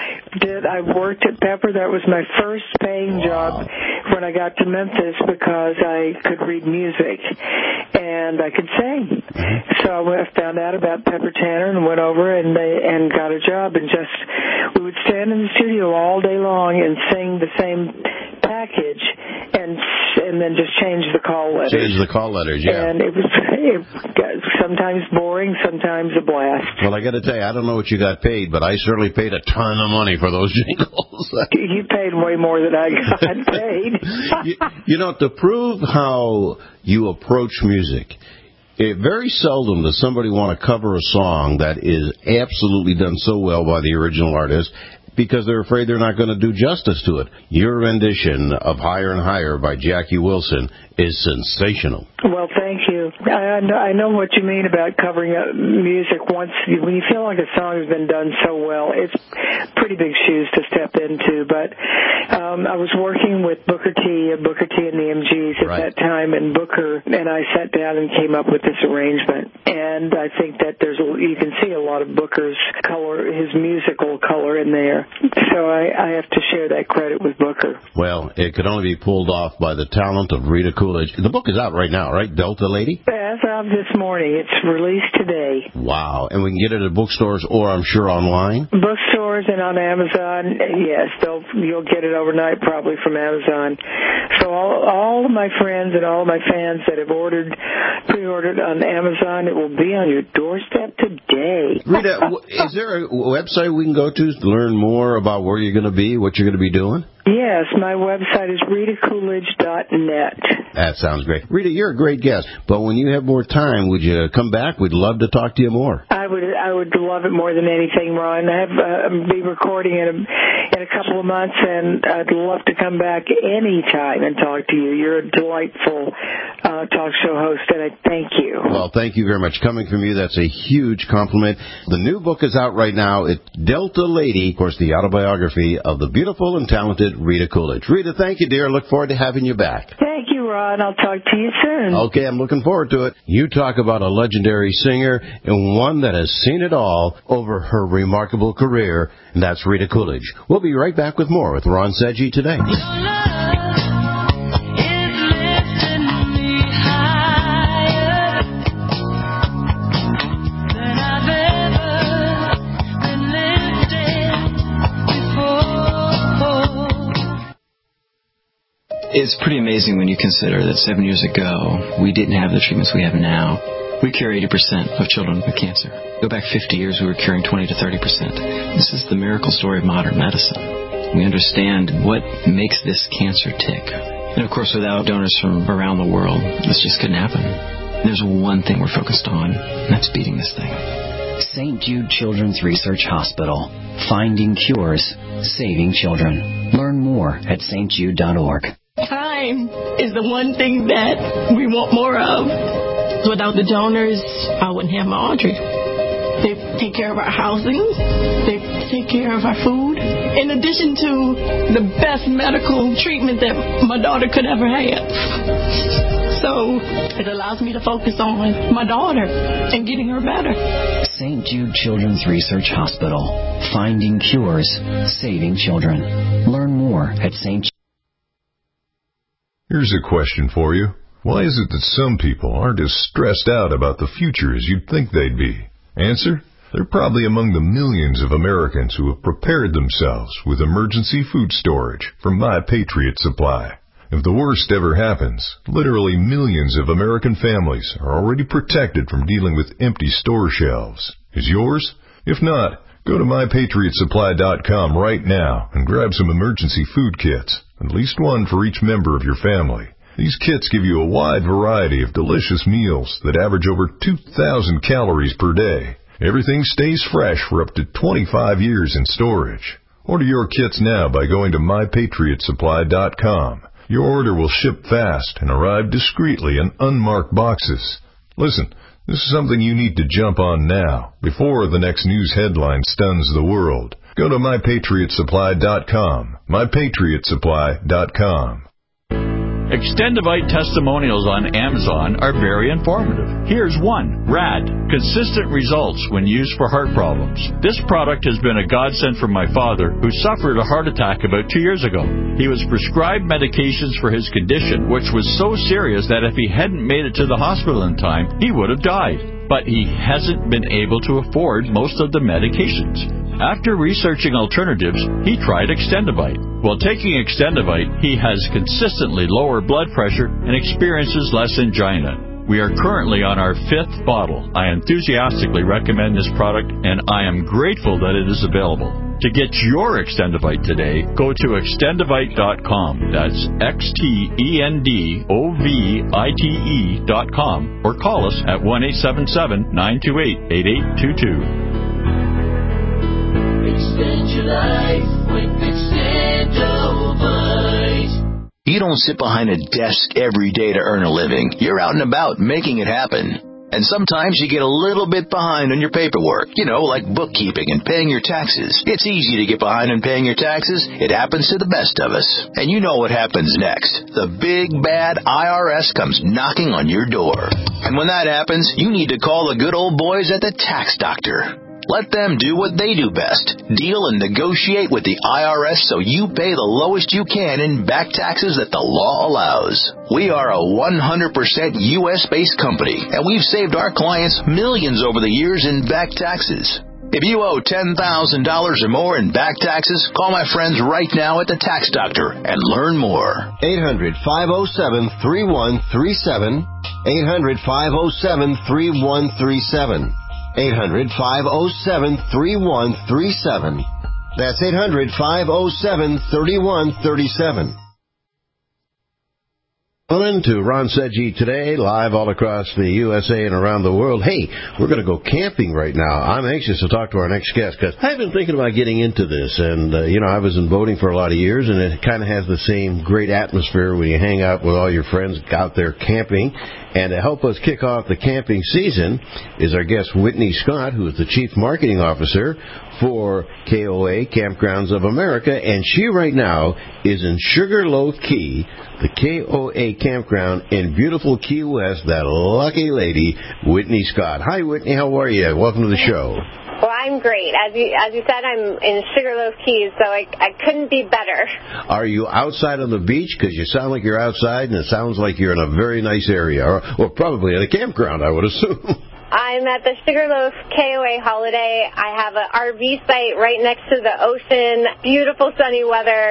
I worked at Pepper. That was my first paying job when I got to Memphis because I could read music and I could sing. So I found out about Pepper Tanner and went over and got a job, and we would stand in the studio all day long and sing the same package and then just change the call letters. Change the call letters, yeah. And it was sometimes boring, sometimes a blast. Well, I got to tell you, I don't know what you got paid, but I certainly paid a ton of money for those jingles. You paid way more than I got paid. You know, to prove how you approach music, very seldom does somebody want to cover a song that is absolutely done so well by the original artist because they're afraid they're not going to do justice to it. Your rendition of Higher and Higher by Jackie Wilson is sensational. Well, thank you. I know what you mean about covering up music. When you feel like a song has been done so well, it's pretty big shoes to step into. But I was working with Booker T and the MGs at that time, and Booker and I sat down and came up with this arrangement. And I think that you can see a lot of Booker's color, his musical color in there. So I have to share that credit with Booker. Well, it could only be pulled off by the talent of Rita Coolidge. The book is out right now, right? Delta Lady? As of this morning. It's released today. Wow. And we can get it at bookstores or, I'm sure, online? Bookstores and on Amazon. Yes, you'll get it overnight probably from Amazon. So all of my friends and all of my fans that have pre-ordered on Amazon, it will be on your doorstep today. Rita, is there a website we can go to learn more about where you're going to be, what you're going to be doing? Yes, my website is ritacoolidge.net. That sounds great. Rita, you're a great guest, but when you have more time, would you come back? We'd love to talk to you more. I would love it more than anything, Ron. I'll be recording in a couple of months, and I'd love to come back anytime and talk to you. You're a delightful talk show host, and I thank you. Well, thank you very much. Coming from you, that's a huge compliment. The new book is out right now. It's Delta Lady, of course, the autobiography of the beautiful and talented Rita Coolidge. Rita, thank you, dear. Look forward to having you back. Thank you, Ron. I'll talk to you soon. Okay, I'm looking forward to it. You talk about a legendary singer and one that has seen it all over her remarkable career, and that's Rita Coolidge. We'll be right back with more with Ron Seggi today. It's pretty amazing when you consider that 7 years ago, we didn't have the treatments we have now. We cure 80% of children with cancer. Go back 50 years, we were curing 20 to 30%. This is the miracle story of modern medicine. We understand what makes this cancer tick. And of course, without donors from around the world, this just couldn't happen. And there's one thing we're focused on, and that's beating this thing. St. Jude Children's Research Hospital. Finding cures, saving children. Learn more at stjude.org. Time is the one thing that we want more of. Without the donors, I wouldn't have my Audrey. They take care of our housing. They take care of our food. In addition to the best medical treatment that my daughter could ever have. So it allows me to focus on my daughter and getting her better. St. Jude Children's Research Hospital. Finding cures, saving children. Learn more at St. Here's a question for you. Why is it that some people aren't as stressed out about the future as you'd think they'd be? Answer: they're probably among the millions of Americans who have prepared themselves with emergency food storage from My Patriot Supply. If the worst ever happens, literally millions of American families are already protected from dealing with empty store shelves. Is yours? If not, go to MyPatriotSupply.com right now and grab some emergency food kits, at least one for each member of your family. These kits give you a wide variety of delicious meals that average over 2,000 calories per day. Everything stays fresh for up to 25 years in storage. Order your kits now by going to MyPatriotSupply.com. Your order will ship fast and arrive discreetly in unmarked boxes. Listen, this is something you need to jump on now, before the next news headline stuns the world. Go to MyPatriotSupply.com. MyPatriotSupply.com. Extendivite testimonials on Amazon are very informative. Here's one. RAD. Consistent results when used for heart problems. This product has been a godsend for my father, who suffered a heart attack about 2 years ago. He was prescribed medications for his condition, which was so serious that if he hadn't made it to the hospital in time, he would have died. But he hasn't been able to afford most of the medications. After researching alternatives, he tried Extendivite. While taking Extendivite, he has consistently lower blood pressure and experiences less angina. We are currently on our 5th bottle. I enthusiastically recommend this product, and I am grateful that it is available. To get your Extendivite today, go to Extendivite.com. That's XTENDOVITE.com, or call us at 1-877-928-8822. Extend your life with Extendivite. You don't sit behind a desk every day to earn a living. You're out and about making it happen. And sometimes you get a little bit behind on your paperwork, like bookkeeping and paying your taxes. It's easy to get behind on paying your taxes. It happens to the best of us. And you know what happens next. The big, bad IRS comes knocking on your door. And when that happens, you need to call the good old boys at the Tax Doctor. Let them do what they do best. Deal and negotiate with the IRS so you pay the lowest you can in back taxes that the law allows. We are a 100% U.S.-based company, and we've saved our clients millions over the years in back taxes. If you owe $10,000 or more in back taxes, call my friends right now at the Tax Doctor and learn more. 800-507-3137. 800-507-3137. 800-507-3137. That's 800-507-3137. On into Ron Sedgy Today, live all across the USA and around the world. Hey, we're going to go camping right now. I'm anxious to talk to our next guest because I've been thinking about getting into this. And, I was in boating for a lot of years, and it kind of has the same great atmosphere when you hang out with all your friends out there camping. And to help us kick off the camping season is our guest, Whitney Scott, who is the Chief Marketing Officer for KOA, Kampgrounds of America. And she right now is in Sugarloaf Key, the KOA campground in beautiful Key West, that lucky lady, Whitney Scott. Hi, Whitney. How are you? Welcome to the show. Well, I'm great. As you said, I'm in Sugarloaf Keys, so I couldn't be better. Are you outside on the beach? Because you sound like you're outside, and it sounds like you're in a very nice area, or probably at a campground, I would assume. I'm at the Sugarloaf KOA Holiday. I have an RV site right next to the ocean, beautiful sunny weather,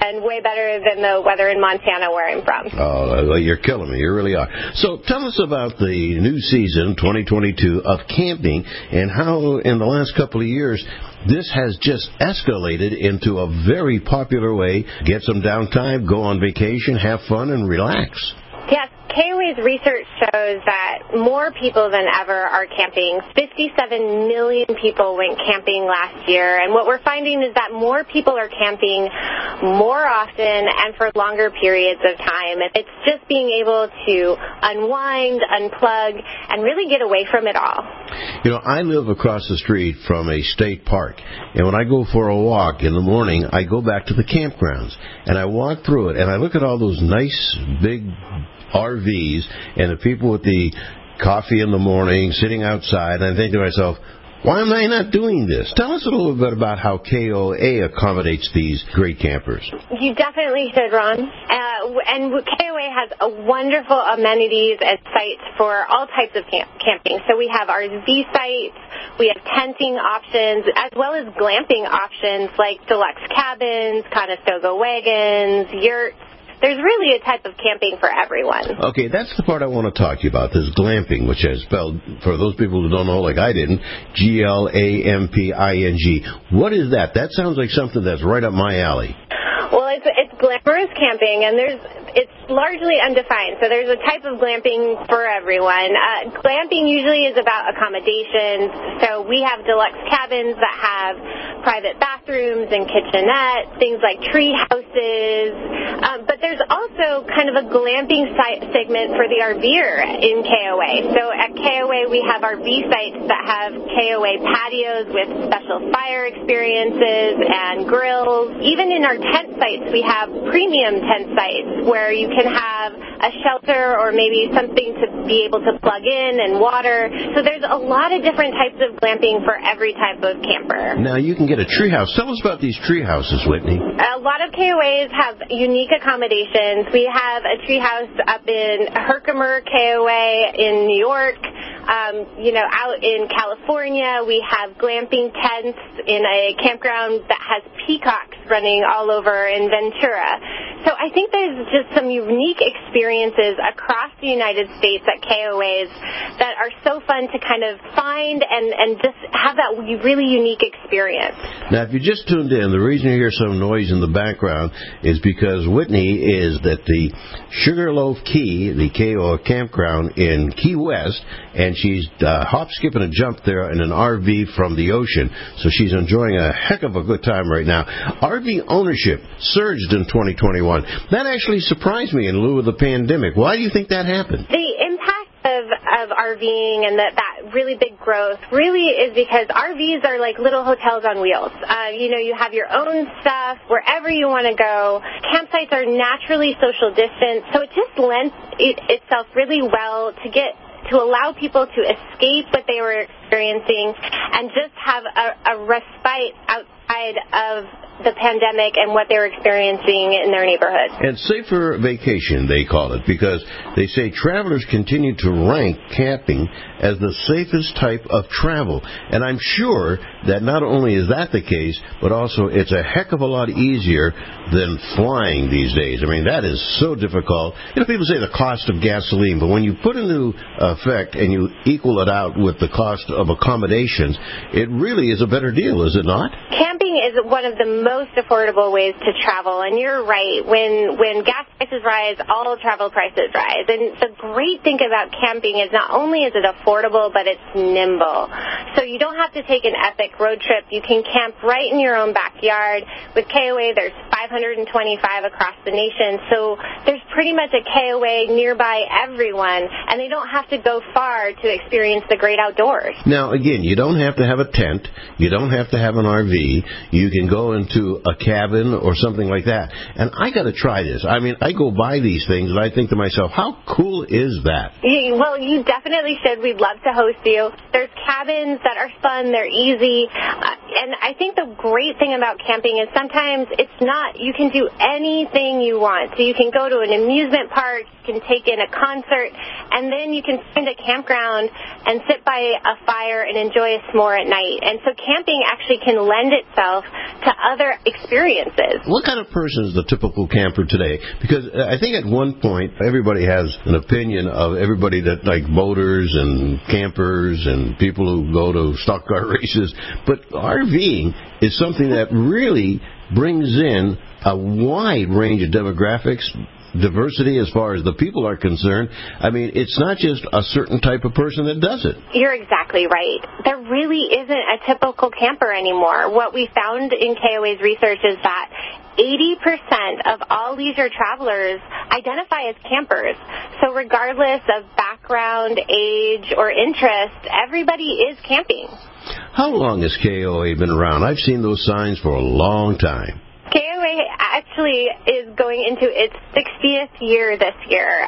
and way better than the weather in Montana where I'm from. Oh, you're killing me. You really are. So tell us about the new season, 2022, of camping and how in the last couple of years this has just escalated into a very popular way. Get some downtime, go on vacation, have fun, and relax. Yes, KOA's research shows that more people than ever are camping. 57 million people went camping last year, and what we're finding is that more people are camping more often and for longer periods of time. It's just being able to unwind, unplug, and really get away from it all. You know, I live across the street from a state park, and when I go for a walk in the morning, I go back to the campgrounds, and I walk through it, and I look at all those nice, big RVs and the people with the coffee in the morning sitting outside, and I think to myself, why am I not doing this? Tell us a little bit about how KOA accommodates these great campers. You definitely should, Ron. And KOA has a wonderful amenities and sites for all types of camping. So we have RV sites, we have tenting options, as well as glamping options like deluxe cabins, Conestoga wagons, yurts. There's really a type of camping for everyone. Okay, that's the part I want to talk to you about, this glamping, which is spelled, for those people who don't know like I didn't, Glamping. What is that? That sounds like something that's right up my alley. Well, it's glamorous camping, and it's largely undefined. So there's a type of glamping for everyone. Glamping usually is about accommodations. So we have deluxe cabins that have private bathrooms and kitchenettes, things like tree houses. But there's also kind of a glamping segment for the RVer in KOA. So at KOA we have RV sites that have KOA patios with special fire experiences and grills. Even in our tent sites, we have premium tent sites where you can have a shelter or maybe something to be able to plug in and water. So there's a lot of different types of glamping for every type of camper. Now you can get a tree house. Tell us about these tree houses, Whitney. A lot of KOAs have unique accommodations. We have a tree house up in Herkimer, KOA in New York. Out in California, we have glamping tents in a campground that has peacocks running all over in Ventura. So I think there's just some unique experiences across the United States at KOAs that are so fun to kind of find and just have that really unique experience. Now, if you just tuned in, the reason you hear some noise in the background is because Whitney is at the Sugarloaf Key, the KOA campground in Key West, and she's hop, skip, and a jump there in an RV from the ocean. So she's enjoying a heck of a good time right now. RV ownership surged in 2021. That actually surprised me in lieu of the pandemic. Why do you think that happened? The impact of RVing and that really big growth really is because RVs are like little hotels on wheels. You have your own stuff wherever you want to go. Campsites are naturally social distance, so it just lends itself really well to allow people to escape what they were experiencing and just have a respite outside of the pandemic and what they were experiencing in their neighborhood. And safer vacation, they call it, because they say travelers continue to rank camping as the safest type of travel. And I'm sure that not only is that the case, but also it's a heck of a lot easier than flying these days. I mean, that is so difficult. People say the cost of gasoline, but when you put into effect and you equal it out with the cost of accommodations, it really is a better deal, is it not? Camping is one of the most affordable ways to travel, and you're right. When gas prices rise, all travel prices rise. And the great thing about camping is not only is it affordable, but it's nimble. So you don't have to take an epic road trip. You can camp right in your own backyard. With KOA, there's 525 across the nation, so there's pretty much a KOA nearby everyone, and they don't have to go far to experience the great outdoors. Now, again, you don't have to have a tent. You don't have to have an RV. You can go into a cabin or something like that. And I got to try this. I mean, I go by these things and I think to myself, how cool is that? Well, you definitely should. We'd love to host you. There's cabins that are fun. They're easy. And I think the great thing about camping is sometimes it's not, you can do anything you want. So you can go to an amusement park, you can take in a concert, and then you can find a campground and sit by a fire and enjoy a s'more at night. And so camping actually can lend itself to other experiences. What kind of person is the typical camper today? Because I think at one point everybody has an opinion of everybody that like boaters and campers and people who go to stock car races, but RVing is something that really brings in a wide range of demographics, diversity as far as the people are concerned. I mean, it's not just a certain type of person that does it. You're exactly right. There really isn't a typical camper anymore. What we found in KOA's research is that 80% of all leisure travelers identify as campers. So regardless of background, age, or interest, everybody is camping. How long has KOA been around? I've seen those signs for a long time. KOA actually is going into its 60th year this year.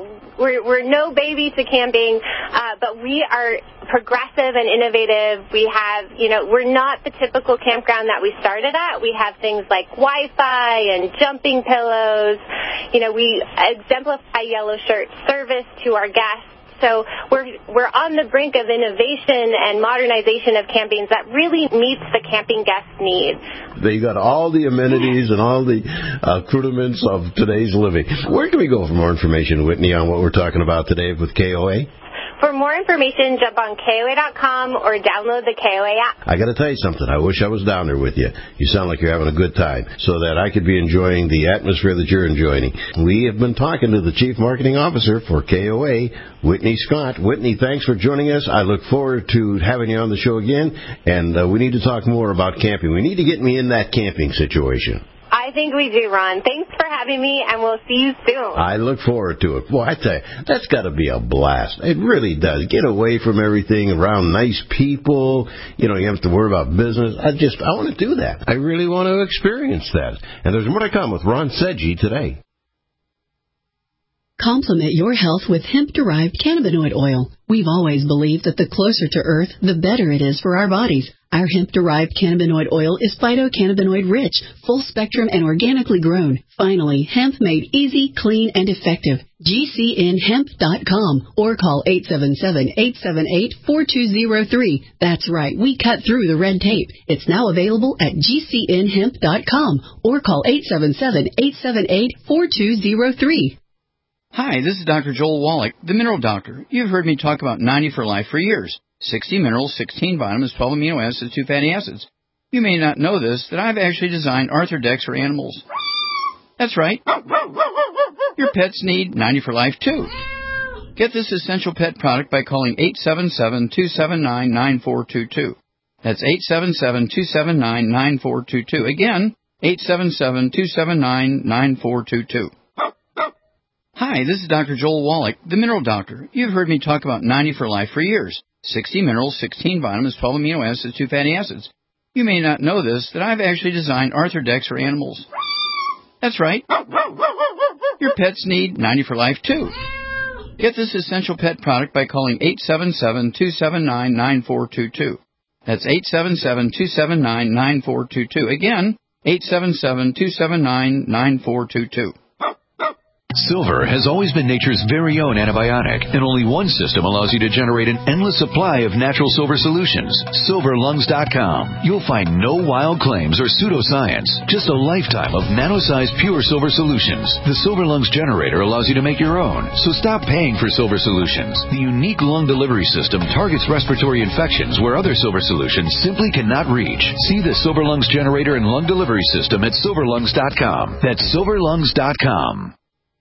We're no baby to camping, but we are progressive and innovative. We have, we're not the typical campground that we started at. We have things like Wi-Fi and jumping pillows. We exemplify yellow shirt service to our guests. So we're on the brink of innovation and modernization of campings that really meets the camping guest's needs. They got all the amenities and all the accoutrements of today's living. Where can we go for more information, Whitney, on what we're talking about today with KOA? For more information, jump on KOA.com or download the KOA app. I got to tell you something. I wish I was down there with you. You sound like you're having a good time, so that I could be enjoying the atmosphere that you're enjoying. We have been talking to the Chief Marketing Officer for KOA, Whitney Scott. Whitney, thanks for joining us. I look forward to having you on the show again, and we need to talk more about camping. We need to get me in that camping situation. I think we do, Ron. Thanks for having me, and we'll see you soon. I look forward to it. Boy, I tell you, that's got to be a blast. It really does. Get away from everything, around nice people. You don't have to worry about business. I want to do that. I really want to experience that. And there's more to come with Ron Sedgy today. Complement your health with hemp-derived cannabinoid oil. We've always believed that the closer to Earth, the better it is for our bodies. Our hemp-derived cannabinoid oil is phytocannabinoid-rich, full-spectrum, and organically grown. Finally, hemp made easy, clean, and effective. GCNhemp.com or call 877-878-4203. That's right, we cut through the red tape. It's now available at GCNhemp.com or call 877-878-4203. Hi, this is Dr. Joel Wallach, the Mineral Doctor. You've heard me talk about 90 for Life for years. 60 minerals, 16 vitamins, 12 amino acids, 2 fatty acids. You may not know this, that I've actually designed Arthrodex for animals. That's right. Your pets need 90 for Life, too. Get this essential pet product by calling 877-279-9422. That's 877-279-9422. Again, 877-279-9422. Hi, this is Dr. Joel Wallach, the Mineral Doctor. You've heard me talk about 90 for Life for years. 60 minerals, 16 vitamins, 12 amino acids, 2 fatty acids. You may not know this, that I've actually designed Arthrodex for animals. That's right. Your pets need 90 for Life, too. Get this essential pet product by calling 877-279-9422. That's 877-279-9422. Again, 877-279-9422. Silver has always been nature's very own antibiotic, and only one system allows you to generate an endless supply of natural silver solutions. SilverLungs.com. You'll find no wild claims or pseudoscience, just a lifetime of nano-sized pure silver solutions. The Silver Lungs generator allows you to make your own, so stop paying for silver solutions. The unique lung delivery system targets respiratory infections where other silver solutions simply cannot reach. See the Silver Lungs generator and lung delivery system at SilverLungs.com. That's SilverLungs.com.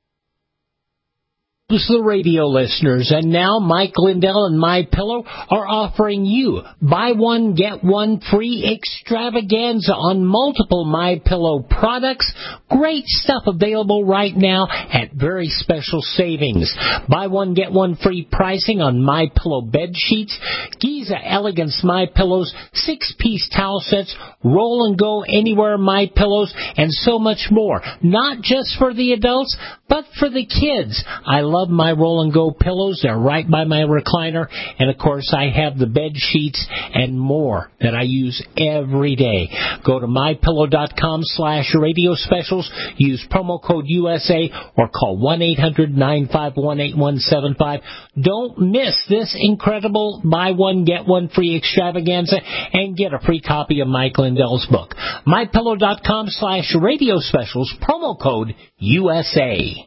To the radio listeners, and now Mike Lindell and MyPillow are offering you buy one, get one free extravaganza on multiple MyPillow products. Great stuff available right now at very special savings. Buy one, get one free pricing on MyPillow bed sheets, Giza Elegance MyPillows, 6-piece towel sets, roll and go anywhere MyPillows, and so much more. Not just for the adults, but for the kids. I love love my Roll and Go pillows. They're right by my recliner. And, of course, I have the bed sheets and more that I use every day. Go to mypillow.com/radio specials. Use promo code USA or call 1-800-951-8175. Don't miss this incredible buy one, get one free extravaganza and get a free copy of Mike Lindell's book. mypillow.com/radio specials, promo code USA.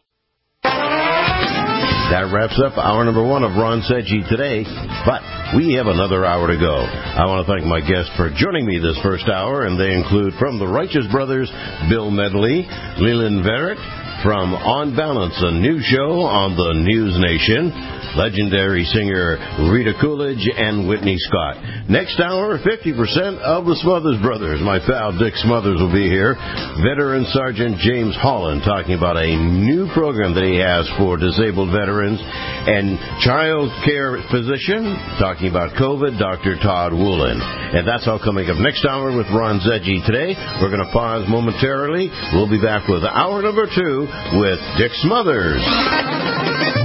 That wraps up hour number 1 of Ron Sedgy Today, but we have another hour to go. I want to thank my guests for joining me this first hour, and they include from the Righteous Brothers, Bill Medley, Leland Verrett, from On Balance, a new show on the News Nation, legendary singer Rita Coolidge and Whitney Scott. Next hour, 50% of the Smothers Brothers. My pal Dick Smothers will be here. Veteran Sergeant James Holland talking about a new program that he has for disabled veterans. And child care physician talking about COVID, Dr. Todd Woolen. And that's all coming up next hour with Ron Sedgy Today. We're going to pause momentarily. We'll be back with hour number 2 with Dick Smothers.